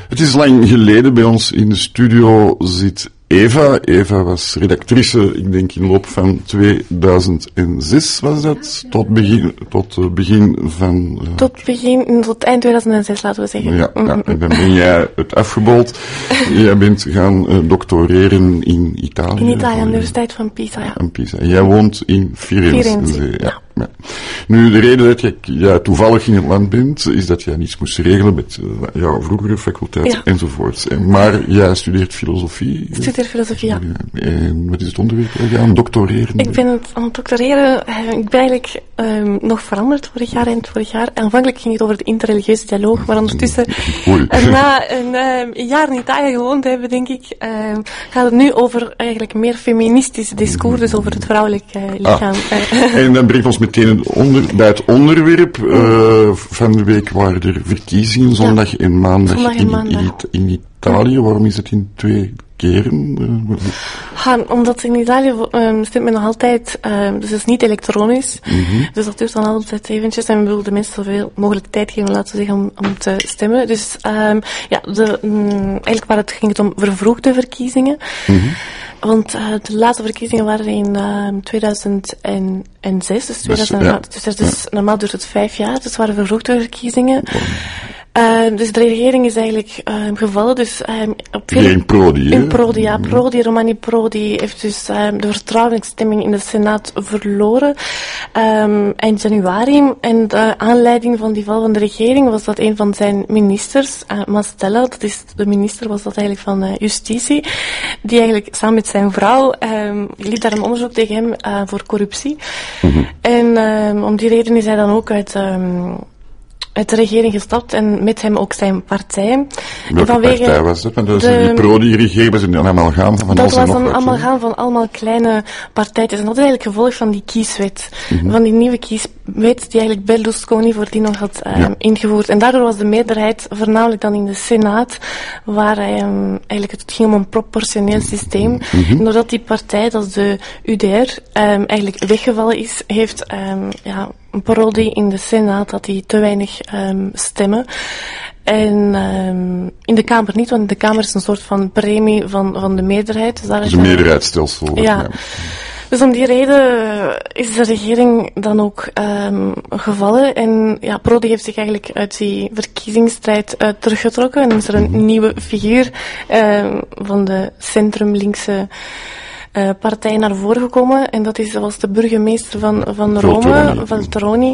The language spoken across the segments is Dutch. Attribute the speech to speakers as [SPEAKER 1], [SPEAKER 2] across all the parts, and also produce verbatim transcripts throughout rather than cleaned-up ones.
[SPEAKER 1] Het is lang geleden. Bij ons in de studio zit Eva. Eva was redactrice, ik denk in de loop van tweeduizend zes was dat, tot begin, tot uh, begin van... Uh,
[SPEAKER 2] tot begin, tot eind tweeduizend zes laten we zeggen.
[SPEAKER 1] Ja, ja, en dan ben jij het afgebold. Jij bent gaan uh, doctoreren in Italië.
[SPEAKER 2] In Italië, aan de Universiteit van Pisa, ja.
[SPEAKER 1] Van Pisa. En jij woont in Firenze.
[SPEAKER 2] Firenze, ja.
[SPEAKER 1] ja. Ja. Nu, de reden dat jij ja, toevallig in het land bent, is dat jij niets moest regelen met uh, jouw vroegere faculteit ja. enzovoorts. Maar jij studeert filosofie.
[SPEAKER 2] Ik studeer filosofie, ja.
[SPEAKER 1] En wat is het onderwerp? Ja, aan doctoreren?
[SPEAKER 2] Ik ben het aan het doctoreren. Ik ben eigenlijk um, nog veranderd vorig jaar en vorig jaar. Aanvankelijk ging het over de interreligieuze dialoog, maar ondertussen, en na een, um, een jaar in Italië gewoond hebben, denk ik, um, gaat het nu over eigenlijk meer feministisch discours, dus over het vrouwelijk uh, lichaam.
[SPEAKER 1] Ah. En dat brengt ons meteen onder, bij het onderwerp. Uh, van de week waren er verkiezingen, zondag ja. en maandag,
[SPEAKER 2] zondag en
[SPEAKER 1] in,
[SPEAKER 2] maandag.
[SPEAKER 1] In, in Italië. Waarom is het in twee keren? Uh,
[SPEAKER 2] ja, omdat in Italië um, stemt men nog altijd, um, dus het is niet elektronisch. Mm-hmm. Dus dat duurt dan altijd eventjes en we willen de mensen zoveel mogelijk tijd geven, laten we zeggen, om, om te stemmen. Dus um, ja, de, um, eigenlijk waar het, ging het om vervroegde verkiezingen. Mm-hmm. Want uh, de laatste verkiezingen waren in uh, tweeduizend zes, dus, tweeduizend, dus, ja. dus, dus, dus ja. normaal duurt het vijf jaar, dus het waren vervroegde verkiezingen. Uh, dus de regering is eigenlijk uh, gevallen, dus um, op veel...
[SPEAKER 1] In Prodi,
[SPEAKER 2] In Prodi, ja. Prodi, Romani Prodi heeft dus um, de vertrouwensstemming in de Senaat verloren um, eind januari. En de aanleiding van die val van de regering was dat een van zijn ministers, uh, Mastella, dat is de minister, was dat eigenlijk van uh, Justitie, die eigenlijk samen met zijn vrouw um, liep daar een onderzoek tegen hem uh, voor corruptie. Mm-hmm. En um, om die reden is hij dan ook uit... Um, uit de regering gestapt en met hem ook zijn partij.
[SPEAKER 1] Welke
[SPEAKER 2] vanwege
[SPEAKER 1] partij was dat? Want dat is
[SPEAKER 2] de,
[SPEAKER 1] die Prodi-regering, was een amalgaam van
[SPEAKER 2] dat
[SPEAKER 1] alles
[SPEAKER 2] was
[SPEAKER 1] en
[SPEAKER 2] een
[SPEAKER 1] nog wat,
[SPEAKER 2] amalgaam van allemaal kleine partijtjes. En dat is eigenlijk gevolg van die kieswet. Mm-hmm. Van die nieuwe kieswet die eigenlijk Berlusconi voordien nog had um, ja. ingevoerd. En daardoor was de meerderheid, voornamelijk dan in de Senaat, waar hij, um, eigenlijk het ging om een proportioneel systeem. Mm-hmm. En doordat die partij, dat is de U D R, um, eigenlijk weggevallen is, heeft um, ja, Prodi in de Senaat had hij te weinig um, stemmen. En um, in de Kamer niet, want de Kamer is een soort van premie van, van de meerderheid. Dus daar
[SPEAKER 1] is een meerderheidsstelsel.
[SPEAKER 2] Ja. ja. Dus om die reden is de regering dan ook um, gevallen. En ja, Prodi heeft zich eigenlijk uit die verkiezingsstrijd uh, teruggetrokken. En dan is er een mm-hmm. nieuwe figuur um, van de centrum-linkse Uh, partij naar voren gekomen. En dat is, was de burgemeester van, van Rome, Veltroni.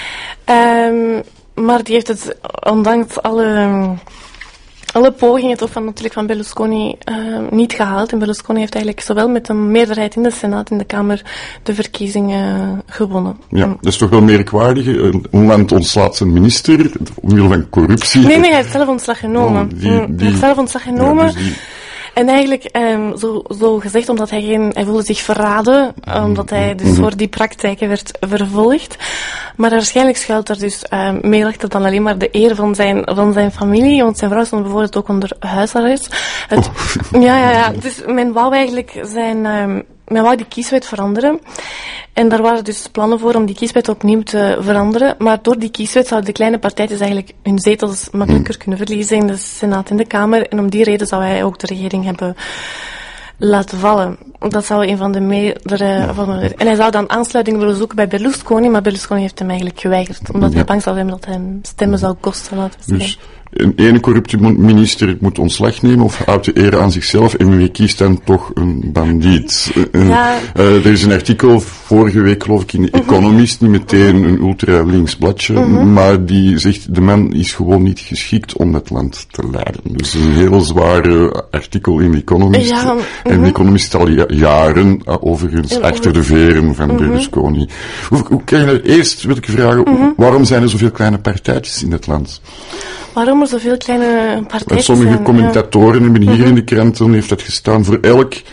[SPEAKER 2] Um, maar die heeft het, ondanks alle, alle pogingen toch van, natuurlijk van Berlusconi, uh, niet gehaald. En Berlusconi heeft eigenlijk zowel met een meerderheid in de Senaat en de Kamer de verkiezingen gewonnen.
[SPEAKER 1] Ja, dat is toch wel merkwaardig. Een land ontslaat zijn minister, omwille van corruptie.
[SPEAKER 2] Nee, nee, hij heeft zelf ontslag genomen.
[SPEAKER 1] Oh, die, die,
[SPEAKER 2] hij heeft zelf ontslag genomen.
[SPEAKER 1] Ja, dus die...
[SPEAKER 2] En eigenlijk, um, zo, zo gezegd, omdat hij geen, hij voelde zich verraden, omdat hij dus voor die praktijken werd vervolgd. Maar waarschijnlijk schuilt er dus um, meer achter dan alleen maar de eer van zijn, van zijn familie, want zijn vrouw stond bijvoorbeeld ook onder huisarrest. Het, oh. Ja, ja, ja. Dus men wou eigenlijk zijn, um, men wou die kieswet veranderen. En daar waren dus plannen voor om die kieswet opnieuw te veranderen. Maar door die kieswet zouden de kleine partijtjes eigenlijk hun zetels makkelijker kunnen verliezen in de Senaat en de Kamer. En om die reden zou hij ook de regering hebben laten vallen. Dat zou een van de meerdere... Van de, en hij zou dan aansluiting willen zoeken bij Berlusconi, maar Berlusconi heeft hem eigenlijk geweigerd. Omdat ja. hij bang zou zijn dat hij hem stemmen zou kosten, laten we zeggen.
[SPEAKER 1] Dus een ene corrupte minister moet ontslag nemen of houdt de eer aan zichzelf en wie kiest dan toch een bandiet. Ja. Uh, er is een artikel vorige week geloof ik in The Economist, niet meteen een ultra-links bladje, mm-hmm. maar die zegt de man is gewoon niet geschikt om het land te leiden. Dus een heel zware artikel in The Economist. Ja, mm-hmm. En The Economist staat al ja, jaren uh, overigens mm-hmm. achter de veren van mm-hmm. Berlusconi. Hoe, hoe kan je, eerst wil ik je vragen, mm-hmm. waarom zijn er zoveel kleine partijtjes in het land?
[SPEAKER 2] Waarom er zoveel kleine partijtjes
[SPEAKER 1] Sommige
[SPEAKER 2] zijn?
[SPEAKER 1] commentatoren
[SPEAKER 2] ja.
[SPEAKER 1] hebben hier
[SPEAKER 2] mm-hmm.
[SPEAKER 1] in de kranten, heeft dat gestaan, voor elk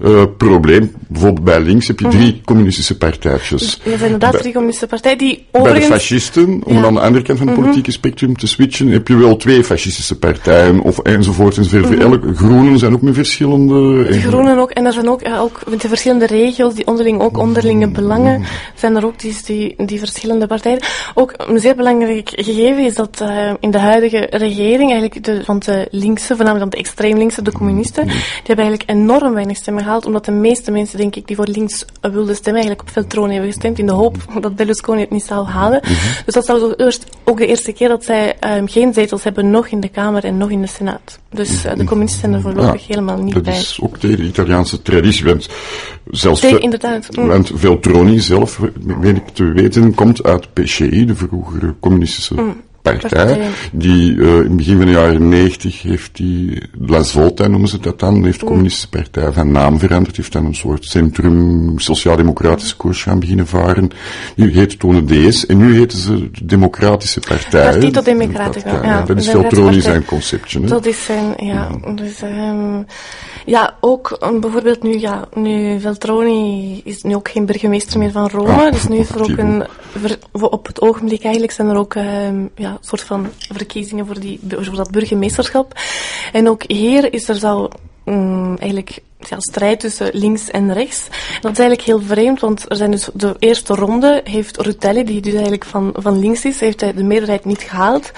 [SPEAKER 1] uh, probleem. Bijvoorbeeld bij links heb je drie mm-hmm. communistische partijtjes.
[SPEAKER 2] Er zijn inderdaad bij, drie communistische partijen die
[SPEAKER 1] overigens... Bij de fascisten, om ja. aan de andere kant van het politieke mm-hmm. spectrum te switchen, heb je wel twee fascistische partijen, of enzovoort enzovoort. Mm-hmm. Elke groenen zijn ook met verschillende...
[SPEAKER 2] De groenen ook, en er zijn ook, uh, ook met de verschillende regio's, die onderling ook onderlinge belangen, mm-hmm. zijn er ook die, die, die verschillende partijen. Ook een zeer belangrijk gegeven is dat uh, in de huidige regering, eigenlijk de, van de linkse, voornamelijk de extreem linkse, de communisten, mm-hmm. die hebben eigenlijk enorm weinig stemmen gehaald, omdat de meeste mensen, denk ik, die voor links wilden stemmen, eigenlijk op Veltroni hebben gestemd, in de hoop dat Berlusconi het niet zou halen. Mm-hmm. Dus dat zou eerst, ook de eerste keer dat zij um, geen zetels hebben, nog in de Kamer en nog in de Senaat. Dus uh, de communisten zijn er voorlopig ja, helemaal niet
[SPEAKER 1] dat
[SPEAKER 2] bij.
[SPEAKER 1] Dat is ook tegen de Italiaanse traditie, want zelfs
[SPEAKER 2] Tegen, inderdaad. Mm.
[SPEAKER 1] Want Veltroni zelf, weet ik te weten, komt uit P C I, de vroegere communistische mm. partij, die uh, in het begin van de jaren negentig heeft die, La Svolta noemen ze dat dan, heeft de communistische partij van naam veranderd, heeft dan een soort centrum sociaal-democratische koers gaan beginnen varen. Nu heette toen de D S en nu heten ze de Democratische Partij.
[SPEAKER 2] Partito Democratico, ja.
[SPEAKER 1] ja. Dat is Veltroni zijn conceptje. Hè?
[SPEAKER 2] Dat is zijn, ja. ja. Dus, um, ja, ook um, bijvoorbeeld nu, ja, nu Veltroni is nu ook geen burgemeester meer van Rome, ah, dus nu is er ook een, ver, op het ogenblik eigenlijk zijn er ook, um, ja, een soort van verkiezingen voor, die, voor dat burgemeesterschap. En ook hier is er zo um, eigenlijk ja, strijd tussen links en rechts. Dat is eigenlijk heel vreemd, want er zijn dus de eerste ronde heeft Rutelli, die dus eigenlijk van, van links is, heeft hij de meerderheid niet gehaald.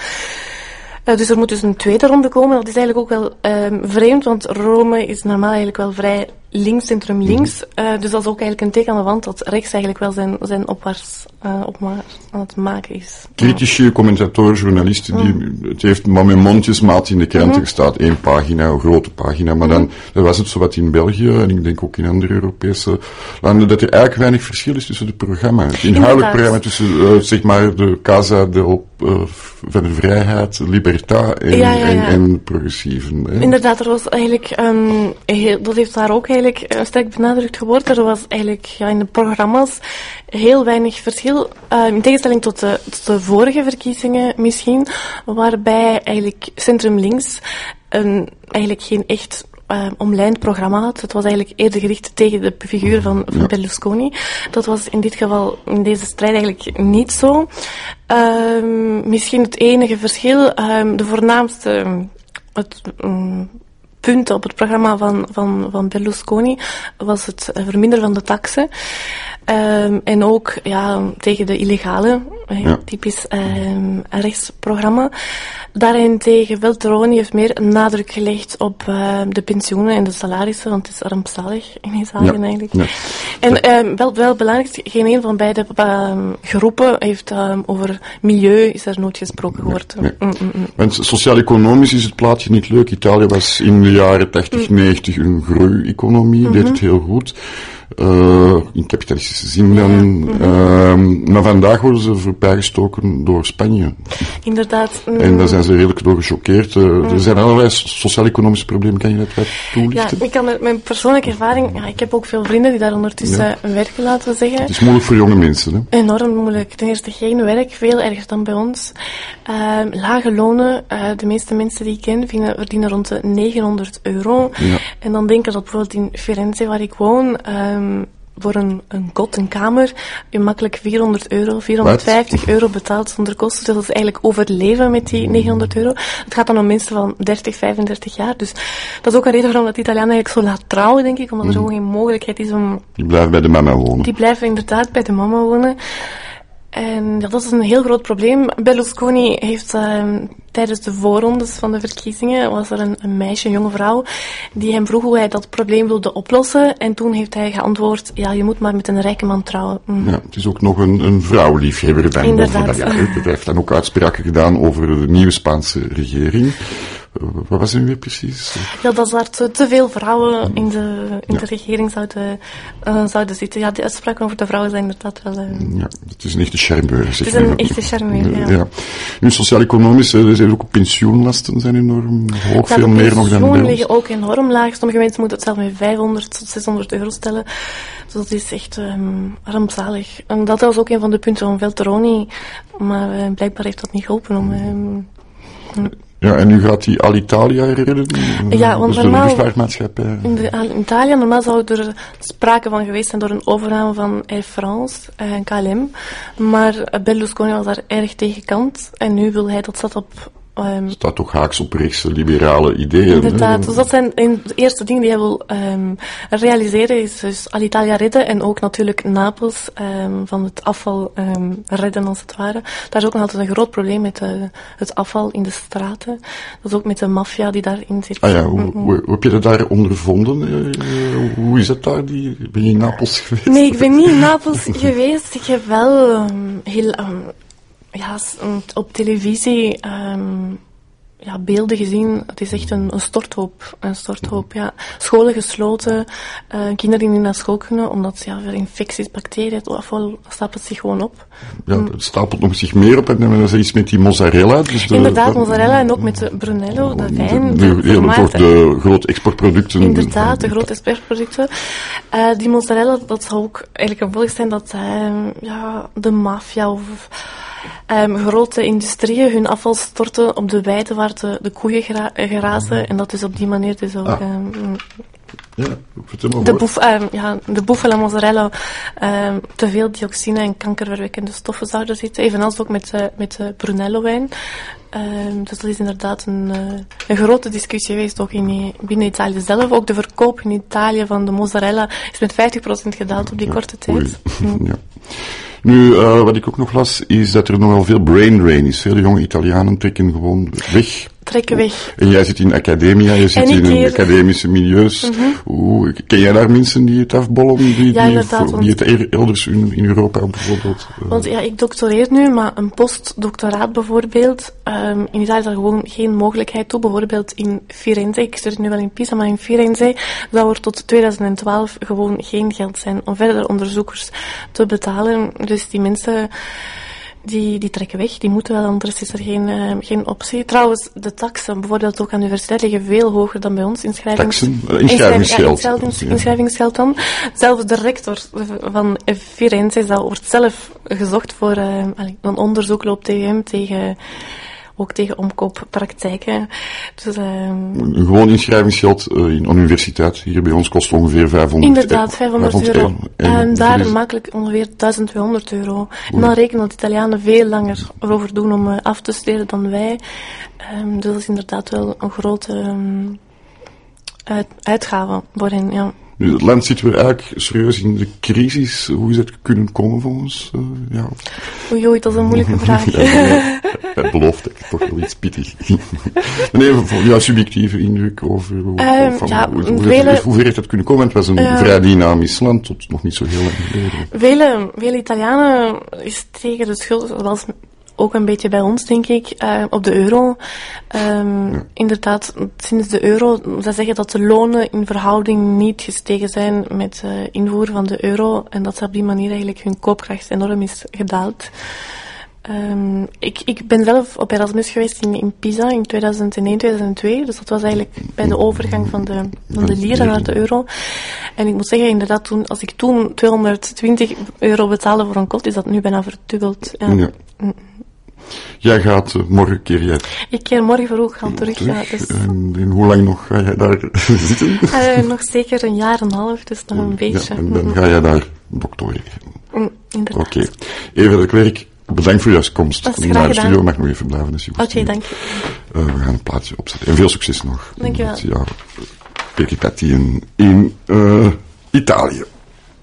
[SPEAKER 2] Uh, dus er moet dus een tweede ronde komen. Dat is eigenlijk ook wel um, vreemd, want Rome is normaal eigenlijk wel vrij links, centrum links. Uh, dus dat is ook eigenlijk een teken aan de wand dat rechts eigenlijk wel zijn, zijn opwaarts uh, opma- aan het maken is.
[SPEAKER 1] Kritische commentatoren, journalisten, die, mm. het heeft maar met mondjesmaat in de kranten mm-hmm. gestaan. Eén pagina, een grote pagina. Maar mm-hmm. dan, dan was het zowat in België, en ik denk ook in andere Europese landen, dat er eigenlijk weinig verschil is tussen de programma's. Het inhoudelijk programma tussen, uh, zeg maar, de Casa del, uh, van de Vrijheid, Libertà en, ja, ja, ja. en, en progressieven. Hè.
[SPEAKER 2] Inderdaad, er was eigenlijk, um, heel, dat heeft daar ook eigenlijk uh, sterk benadrukt geworden. Er was eigenlijk ja, in de programma's heel weinig verschil, uh, in tegenstelling tot de, tot de vorige verkiezingen misschien, waarbij eigenlijk centrum links een, eigenlijk geen echt Uh, omlijnd programma had. Het was eigenlijk eerder gericht tegen de figuur van, van ja. Berlusconi. Dat was in dit geval, in deze strijd eigenlijk niet zo. Uh, misschien het enige verschil, uh, de voornaamste het, um, punt op het programma van, van, van Berlusconi was het verminderen van de taxen. Um, en ook ja, tegen de illegale, ja. typisch um, rechtsprogramma. Daarentegen Veltroni heeft meer nadruk gelegd op uh, de pensioenen en de salarissen, want het is rampzalig in Italië ja. eigenlijk. Ja. En um, wel, wel belangrijk, geen een van beide um, groepen heeft um, over milieu is er nooit gesproken geworden. Ja. Ja. Mm-mm.
[SPEAKER 1] Want sociaal-economisch is het plaatje niet leuk. Italië was in de jaren tachtig, negentig een groei-economie, mm-hmm. deed het heel goed. Uh, in kapitalistische zin dan. Ja, mm-hmm. uh, maar vandaag worden ze voorbijgestoken door Spanje.
[SPEAKER 2] Inderdaad. Mm.
[SPEAKER 1] En daar zijn ze redelijk door gechoqueerd. Uh, mm. Er zijn allerlei sociaal-economische problemen. Kan je dat wat toelichten?
[SPEAKER 2] Ja, ik kan met mijn persoonlijke ervaring, ja, ik heb ook veel vrienden die daar ondertussen ja. werken, laten we zeggen.
[SPEAKER 1] Het is moeilijk voor jonge mensen, hè?
[SPEAKER 2] Enorm moeilijk. Ten eerste geen werk, veel erger dan bij ons. Uh, lage lonen. Uh, de meeste mensen die ik ken vinden, verdienen rond de negenhonderd euro. Ja. En dan denken dat bijvoorbeeld in Firenze, waar ik woon, uh, voor een, een kot, een kamer, je makkelijk vierhonderd euro, vierhonderdvijftig What? euro betaalt zonder kosten. Dus dat is eigenlijk overleven met die negenhonderd euro. Het gaat dan om mensen van dertig, vijfendertig jaar. Dus dat is ook een reden waarom dat Italianen eigenlijk zo laat trouwen, denk ik. Omdat er gewoon geen mogelijkheid is om...
[SPEAKER 1] Die blijven bij de mama wonen.
[SPEAKER 2] Die blijven inderdaad bij de mama wonen. En ja, dat is een heel groot probleem. Berlusconi heeft uh, tijdens de voorrondes van de verkiezingen, was er een, een meisje, een jonge vrouw, die hem vroeg hoe hij dat probleem wilde oplossen. En toen heeft hij geantwoord, ja, je moet maar met een rijke man trouwen. Mm.
[SPEAKER 1] Ja, het is ook nog een, een vrouwliefhebber dan.
[SPEAKER 2] Inderdaad.
[SPEAKER 1] Ja, hij heeft dan ook uitspraken gedaan over de nieuwe Spaanse regering. Uh, wat was het nu weer precies?
[SPEAKER 2] Ja, dat er te, te veel vrouwen in de, in ja. de regering zouden, uh, zouden zitten. Ja, de uitspraken over de vrouwen zijn inderdaad wel... Uh...
[SPEAKER 1] Ja, het is een echte charmeur.
[SPEAKER 2] Het is een echte charmeur, ja. ja.
[SPEAKER 1] Nu, sociaal-economisch, er zijn ook pensioenlasten zijn enorm hoog, ja, veel meer nog dan bij ons.
[SPEAKER 2] Pensioenen liggen ook enorm laag. Sommige mensen moeten het zelf met vijfhonderd tot zeshonderd euro stellen. Dus dat is echt um, rampzalig. En dat was ook een van de punten van Veltroni, maar uh, blijkbaar heeft dat niet geholpen om... Um,
[SPEAKER 1] Ja, en nu gaat die Alitalia redden?
[SPEAKER 2] Ja, want
[SPEAKER 1] dus
[SPEAKER 2] normaal,
[SPEAKER 1] de luchtvaartmaatschappij.
[SPEAKER 2] In, de, in Italië, normaal zou er sprake van geweest zijn door een overname van Air France en K L M. Maar Berlusconi was daar erg tegenkant. En nu wil hij dat zat op... Um,
[SPEAKER 1] staat toch haaks op rechtse liberale ideeën.
[SPEAKER 2] Inderdaad,
[SPEAKER 1] hè?
[SPEAKER 2] Dus dat zijn de eerste dingen die hij wil um, realiseren, is dus Alitalia redden en ook natuurlijk Napels um, van het afval um, redden als het ware. Daar is ook nog altijd een groot probleem met uh, het afval in de straten. Dat is ook met de maffia die daarin zit.
[SPEAKER 1] Ah ja, hoe, mm-hmm. hoe, hoe heb je dat daar ondervonden? Uh, hoe is het daar? Die, ben je in Napels geweest?
[SPEAKER 2] Nee, ik ben niet in Napels geweest. Ik heb wel um, heel... Um, Ja, op televisie um, ja, beelden gezien. Het is echt een, een storthoop. Een storthoop, ja. Scholen gesloten, uh, kinderen die niet naar school kunnen, omdat ja, er infecties, bacteriën, het afval stapelt zich gewoon op.
[SPEAKER 1] Ja, het stapelt nog zich meer op. En dan is er iets met die mozzarella. Dus de,
[SPEAKER 2] Inderdaad, mozzarella en ook met de Brunello, de wijn.
[SPEAKER 1] De, de, de, toch de grote exportproducten.
[SPEAKER 2] Inderdaad, de grote exportproducten. Uh, die mozzarella, dat zou ook eigenlijk een gevolg zijn dat uh, ja, de maffia of... Um, grote industrieën hun afval storten op de weide waar de, de koeien gra- grazen. En dat is op die manier dus ook... Ah. Um,
[SPEAKER 1] ja, vertel maar
[SPEAKER 2] de, boef, um, ja, de buffalo mozzarella um, te veel dioxine en kankerverwekkende stoffen zouden zitten. Evenals ook met, uh, met uh, Brunello-wijn. Um, dus dat is inderdaad een, uh, een grote discussie geweest, ook in, binnen Italië zelf. Ook de verkoop in Italië van de mozzarella is met vijftig procent gedaald op die ja, korte tijd.
[SPEAKER 1] Mm. Ja. Nu, uh, wat ik ook nog las, is dat er nogal veel brain drain is. Veel jonge Italianen trekken gewoon weg.
[SPEAKER 2] Trekken weg.
[SPEAKER 1] En jij zit in academia, je zit in keer... academische milieus. Mm-hmm. Hoe, ken jij daar mensen die het afbollen? Die,
[SPEAKER 2] ja,
[SPEAKER 1] die,
[SPEAKER 2] inderdaad.
[SPEAKER 1] Die het want... elders in, in Europa bijvoorbeeld? Uh...
[SPEAKER 2] Want ja, ik doctoreer nu, maar een postdoctoraat bijvoorbeeld, um, in Italië is daar gewoon geen mogelijkheid toe. Bijvoorbeeld in Firenze, ik studeer nu wel in Pisa, maar in Firenze zou er tot twintig twaalf gewoon geen geld zijn om verder onderzoekers te betalen. Dus die mensen... Die, die trekken weg, die moeten wel, anders is er geen, uh, geen optie. Trouwens, de taxen, bijvoorbeeld ook aan de universiteit, liggen veel hoger dan bij ons. Inschrijvings...
[SPEAKER 1] Taxen? Uh, inschrijvingsgeld.
[SPEAKER 2] Ja, inschrijvings, inschrijvingsgeld dan. Zelfs de rector van Firenze, dat wordt zelf gezocht voor uh, een onderzoek loopt tegen hem, tegen... Ook tegen omkooppraktijken. Dus, uh,
[SPEAKER 1] een gewoon inschrijvingsgeld uh, in een universiteit hier bij ons kost ongeveer vijfhonderd euro.
[SPEAKER 2] Inderdaad, vijfhonderd euro. En, en, en daar is... makkelijk ongeveer duizend tweehonderd euro. Oei. En dan rekenen dat Italianen veel langer erover doen om uh, af te studeren dan wij. Um, dus dat is inderdaad wel een grote um, uit, uitgave voor hen, ja.
[SPEAKER 1] Nu, het land zit weer eigenlijk serieus in de crisis. Hoe is dat kunnen komen volgens? Uh, ja.
[SPEAKER 2] Oei, oei, dat is een moeilijke vraag.
[SPEAKER 1] Ja, het belooft ik toch wel iets pittig. Nee, voor jouw subjectieve indruk over hoe,
[SPEAKER 2] um,
[SPEAKER 1] van,
[SPEAKER 2] ja,
[SPEAKER 1] hoe, hoe,
[SPEAKER 2] vele,
[SPEAKER 1] het, hoe ver heeft dat kunnen komen? Het was een uh, vrij dynamisch land tot nog niet zo heel lang geleden.
[SPEAKER 2] Vele, vele Italianen is tegen de schuld, zoals ook een beetje bij ons, denk ik, uh, op de euro. Um, ja. Inderdaad, sinds de euro, zij zeggen dat de lonen in verhouding niet gestegen zijn met uh, invoer van de euro en dat ze op die manier eigenlijk hun koopkracht enorm is gedaald. Um, ik, ik ben zelf op Erasmus geweest in, in Pisa in tweeduizend één, tweeduizend twee, dus dat was eigenlijk bij de overgang van de, van de lira naar de euro. En ik moet zeggen, inderdaad, toen, als ik toen tweehonderdtwintig euro betaalde voor een kot, is dat nu bijna verdubbeld. Ja. Ja. Mm.
[SPEAKER 1] Jij gaat uh, morgen keer jij.
[SPEAKER 2] Ik keer morgen vroeg gaan terug.
[SPEAKER 1] terug.
[SPEAKER 2] Ja, dus...
[SPEAKER 1] en, en hoe lang nog ga jij daar zitten?
[SPEAKER 2] Uh, nog zeker een jaar en een half, dus nog een beetje.
[SPEAKER 1] Ja, en dan ga jij daar doctoreren.
[SPEAKER 2] Mm, inderdaad.
[SPEAKER 1] Oké. Okay. Eva de Klerk, bedankt voor jouw komst.
[SPEAKER 2] Dat is
[SPEAKER 1] naar de studio mag nog even blijven. Oké,
[SPEAKER 2] okay, dank je.
[SPEAKER 1] Uh, we gaan een plaatje opzetten. En veel succes nog.
[SPEAKER 2] Dank je wel.
[SPEAKER 1] Met jouw peripetieën in uh, Italië.